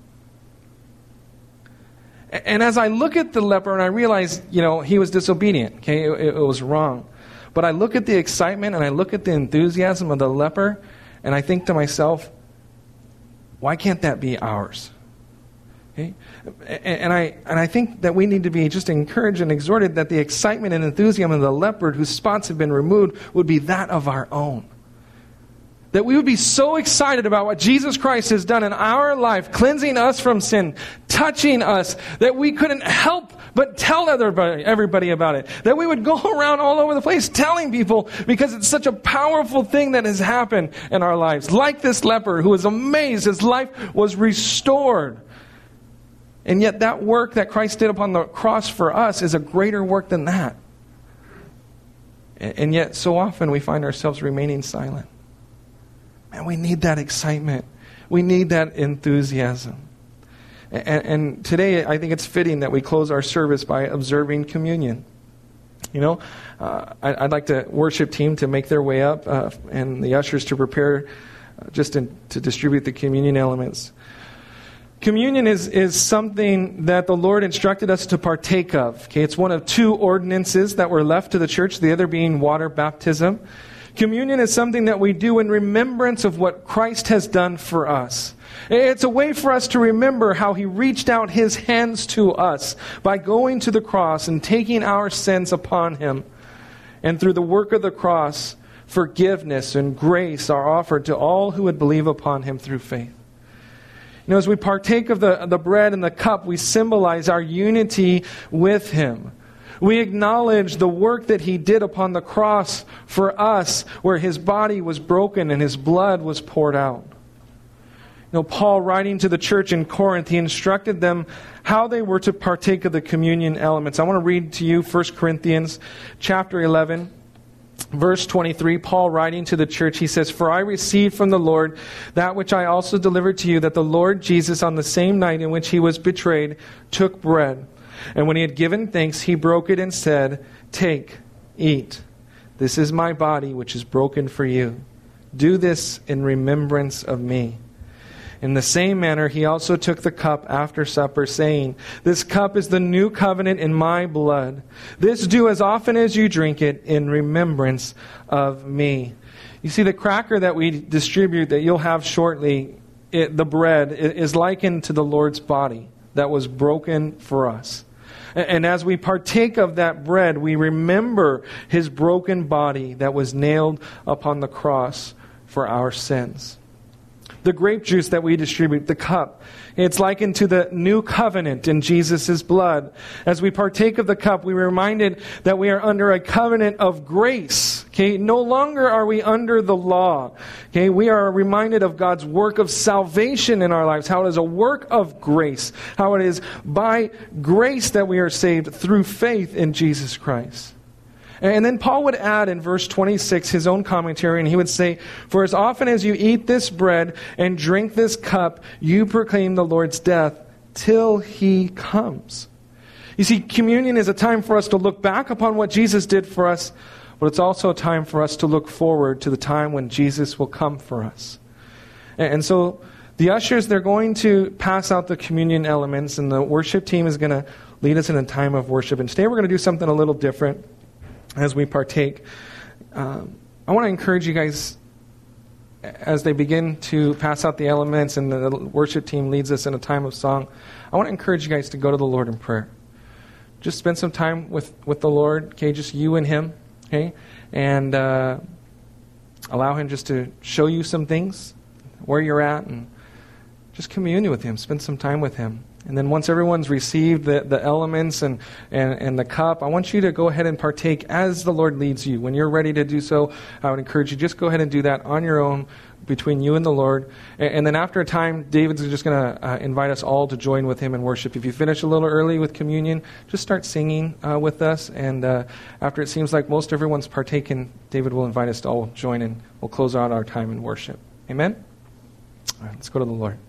And as I look at the leper and I realize, you know, he was disobedient, okay, it, it was wrong. But I look at the excitement and I look at the enthusiasm of the leper and I think to myself, why can't that be ours? Okay? And I and I think that we need to be just encouraged and exhorted that the excitement and enthusiasm of the leper whose spots have been removed would be that of our own. That we would be so excited about what Jesus Christ has done in our life, cleansing us from sin, touching us, that we couldn't help but tell everybody, everybody about it. That we would go around all over the place telling people because it's such a powerful thing that has happened in our lives. Like this leper who was amazed his life was restored. And yet that work that Christ did upon the cross for us is a greater work than that. And yet so often we find ourselves remaining silent. And we need that excitement. We need that enthusiasm. And, and today, I think it's fitting that we close our service by observing communion. You know, uh, I, I'd like the worship team to make their way up uh, and the ushers to prepare uh, just in, to distribute the communion elements. Communion is, is something that the Lord instructed us to partake of. Okay, it's one of two ordinances that were left to the church, the other being water baptism. Communion is something that we do in remembrance of what Christ has done for us. It's a way for us to remember how he reached out his hands to us by going to the cross and taking our sins upon him. And through the work of the cross, forgiveness and grace are offered to all who would believe upon him through faith. You know, as we partake of the, the bread and the cup, we symbolize our unity with him. We acknowledge the work that he did upon the cross for us, where his body was broken and his blood was poured out. know, Paul, writing to the church in Corinth, he instructed them how they were to partake of the communion elements. I want to read to you First Corinthians chapter eleven, verse twenty-three. Paul, writing to the church, he says, "For I received from the Lord that which I also delivered to you, that the Lord Jesus, on the same night in which he was betrayed, took bread. And when he had given thanks, he broke it and said, 'Take, eat. This is my body, which is broken for you. Do this in remembrance of me.' In the same manner, he also took the cup after supper, saying, 'This cup is the new covenant in my blood. This do as often as you drink it in remembrance of me.'" You see, the cracker that we distribute, that you'll have shortly, it, the bread, is likened to the Lord's body that was broken for us. And as we partake of that bread, we remember his broken body that was nailed upon the cross for our sins. The grape juice that we distribute, the cup, it's likened to the new covenant in Jesus' blood. As we partake of the cup, we're reminded that we are under a covenant of grace. Okay, no longer are we under the law. Okay, we are reminded of God's work of salvation in our lives, how it is a work of grace, how it is by grace that we are saved through faith in Jesus Christ. And then Paul would add in verse twenty-six his own commentary, and he would say, "For as often as you eat this bread and drink this cup, you proclaim the Lord's death till he comes." You see, communion is a time for us to look back upon what Jesus did for us, but it's also a time for us to look forward to the time when Jesus will come for us. And so the ushers, they're going to pass out the communion elements, and the worship team is going to lead us in a time of worship. And today we're going to do something a little different. As we partake, um, I want to encourage you guys, as they begin to pass out the elements and the worship team leads us in a time of song, I want to encourage you guys to go to the Lord in prayer. Just spend some time with, with the Lord, okay, just you and him, okay, and uh, allow him just to show you some things, where you're at, and just commune with him, spend some time with him. And then once everyone's received the, the elements and, and, and the cup, I want you to go ahead and partake as the Lord leads you. When you're ready to do so, I would encourage you, just go ahead and do that on your own between you and the Lord. And, and then after a time, David's just going to uh, invite us all to join with him in worship. If you finish a little early with communion, just start singing uh, with us. And uh, after it seems like most everyone's partaken, David will invite us to all join and we'll close out our time in worship. Amen? All right, let's go to the Lord.